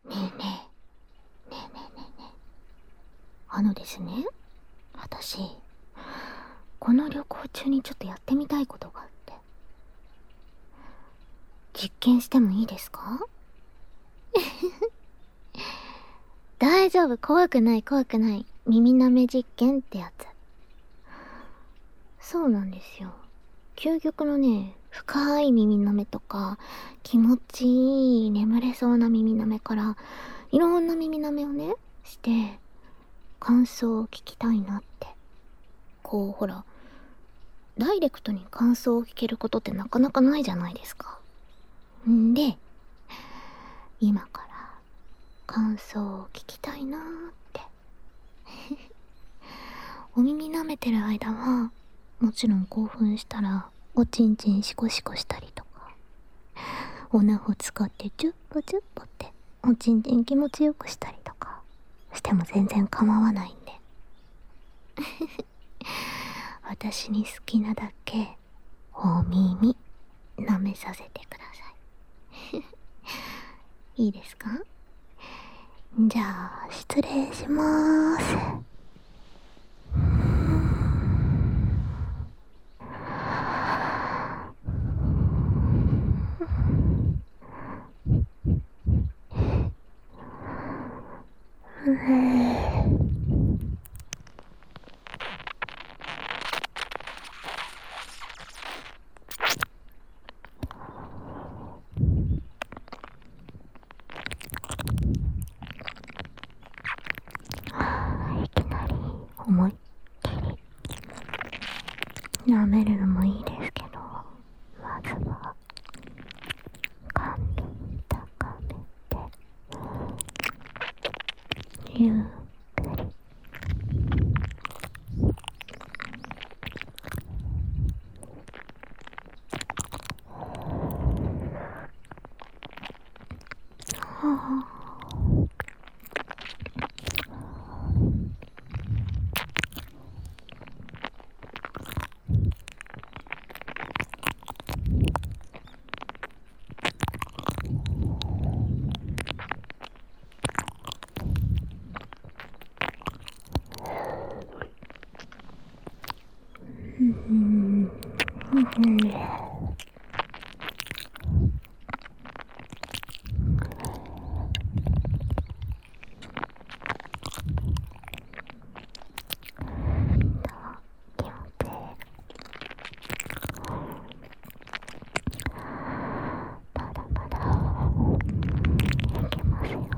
ねえねえ、ねえねえねえねえ。ですね、私、この旅行中にちょっとやってみたいことがあって。実験してもいいですか？大丈夫、怖くない怖くない。耳舐め実験ってやつ。そうなんですよ。究極のね、深い耳舐めとか、気持ちいい眠れそうな耳舐めから、いろんな耳舐めをね、して、感想を聞きたいなって。こう、ほら、ダイレクトに感想を聞けることってなかなかないじゃないですか。んで、今から感想を聞きたいなーって。お耳舐めてる間は、もちろん興奮したら、おちんちんシコシコしたりとか、おなほ使ってチュッポチュッポって、おちんちん気持ちよくしたりとか、しても全然構わないんで。私に好きなだけ、お耳、舐めさせてください。いいですか？じゃあ、失礼しまーす。いきなり思いっきり舐めるのもいいですけど、まずは感度高めて、ゆっくり。はあ、気持ちいい。まだまだいけますよ。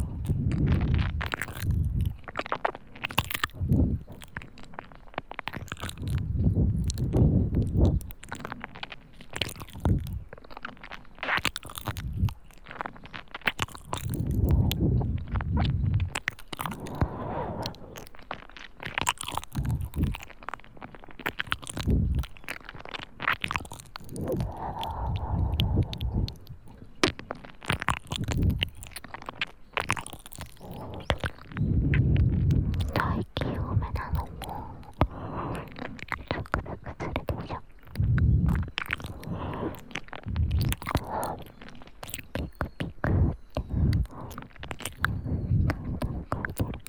大気多めなのもゾクゾクするでしょ。ピクピクって動いてる。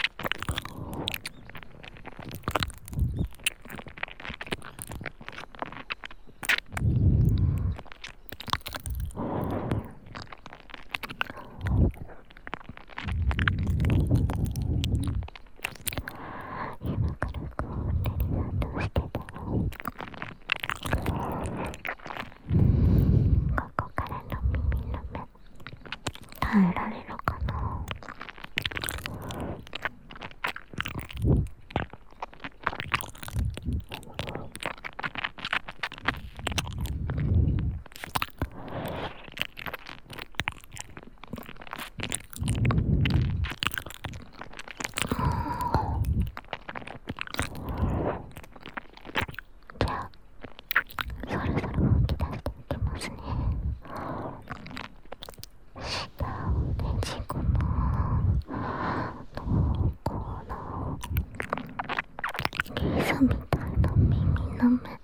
今からこうリラッとしてても、ここからの耳の目耐えられるかな。じゃあそろそろ本気出していきますね。下をねじ込もう。濃厚なギザみたいな耳の目。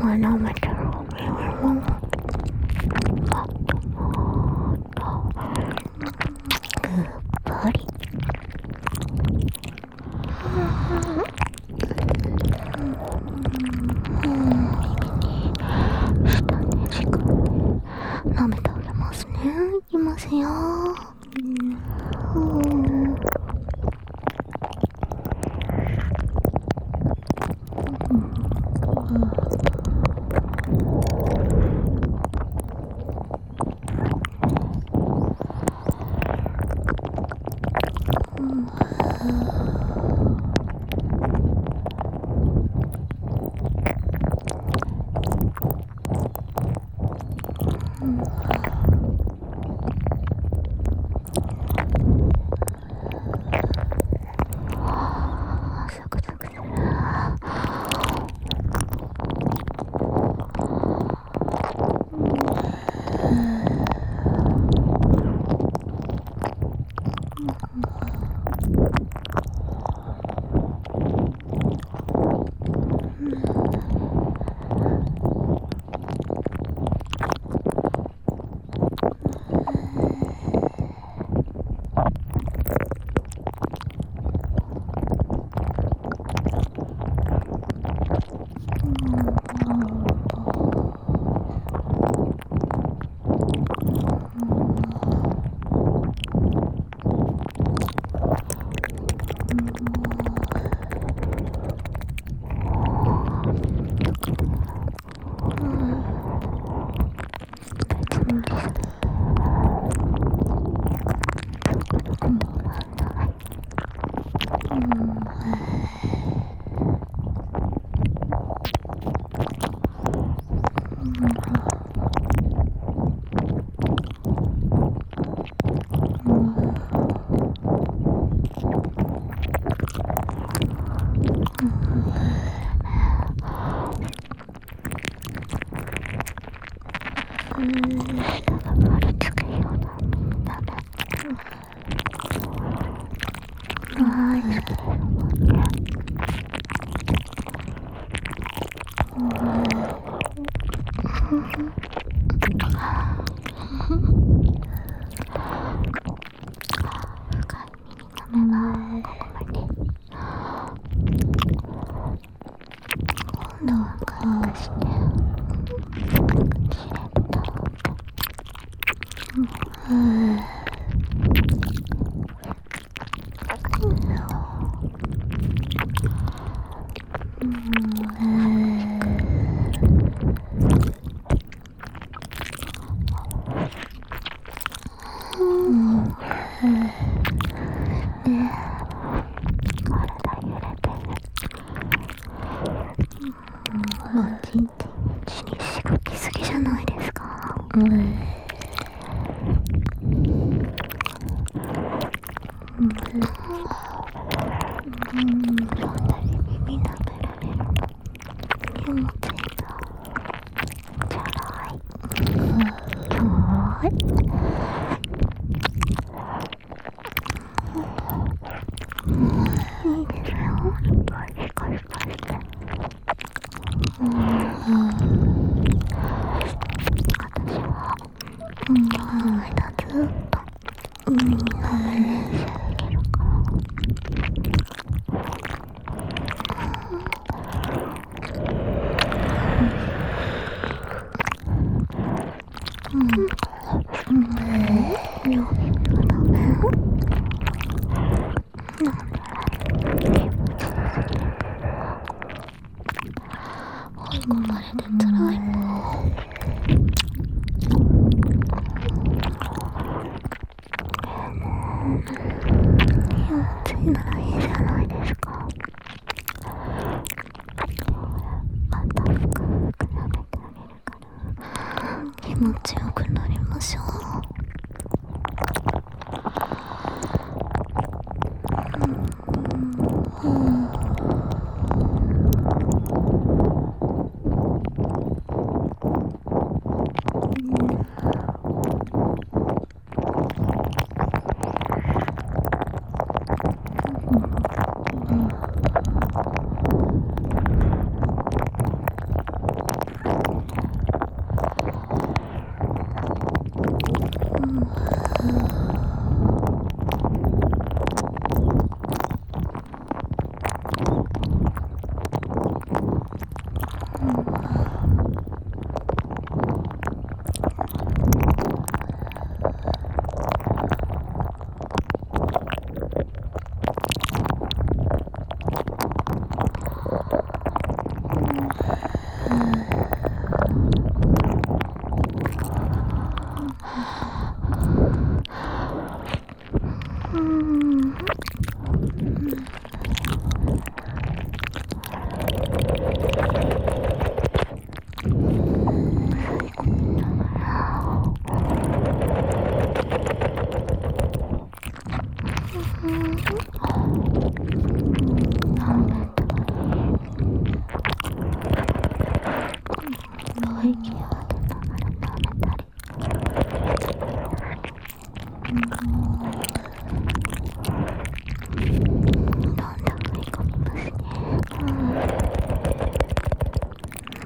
舐めてる耳もぐっぱり下ねじから舐めてあげますね。いきますよ。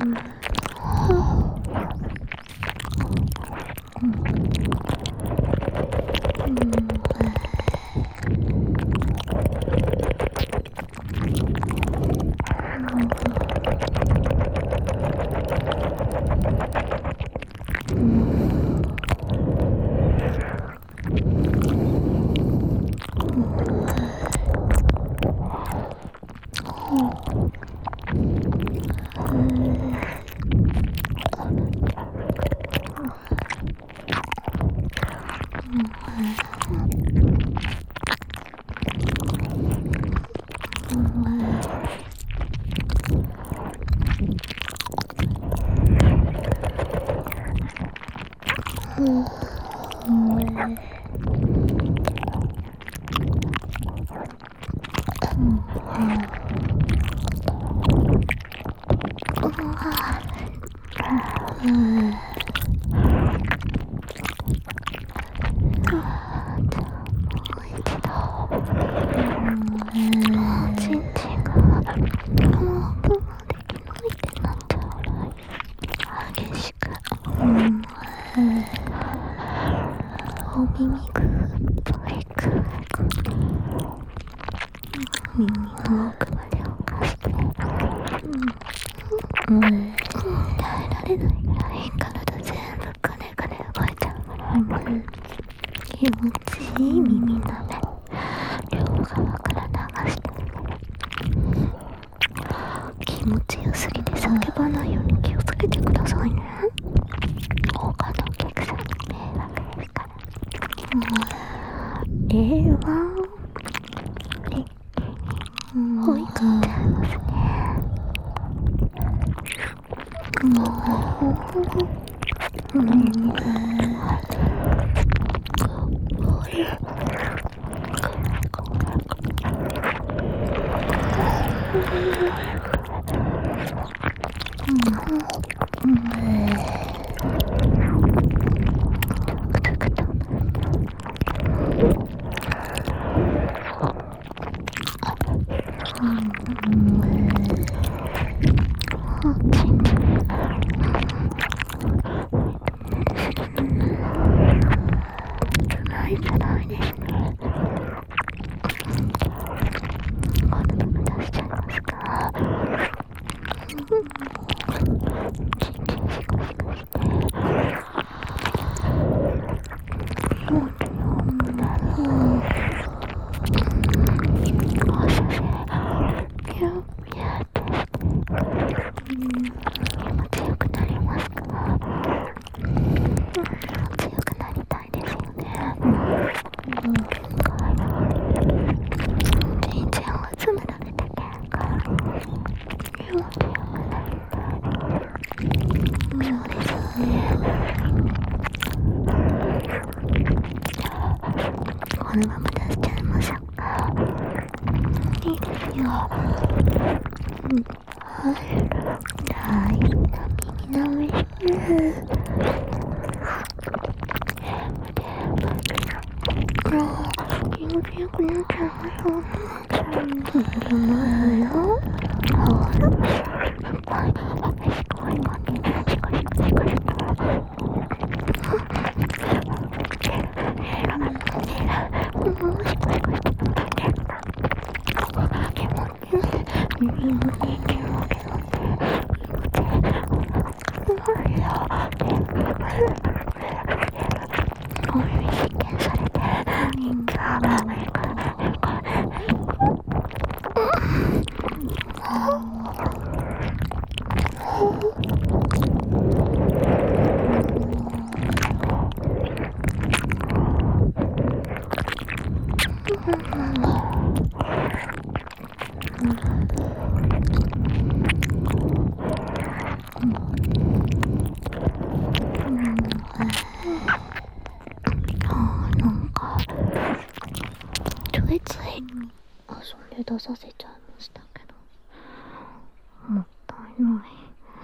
出させちゃいましたけど、もったいない。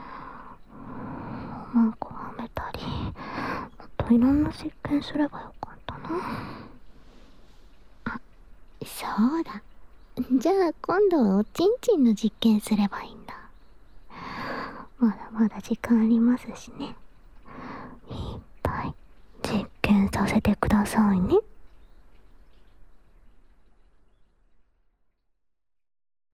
マンコはめたり、もっといろんな実験すればよかったな。あ、そうだ。じゃあ今度はおちんちんの実験すればいいんだ。 まだまだ時間ありますしね。いっぱい実験させてくださいね。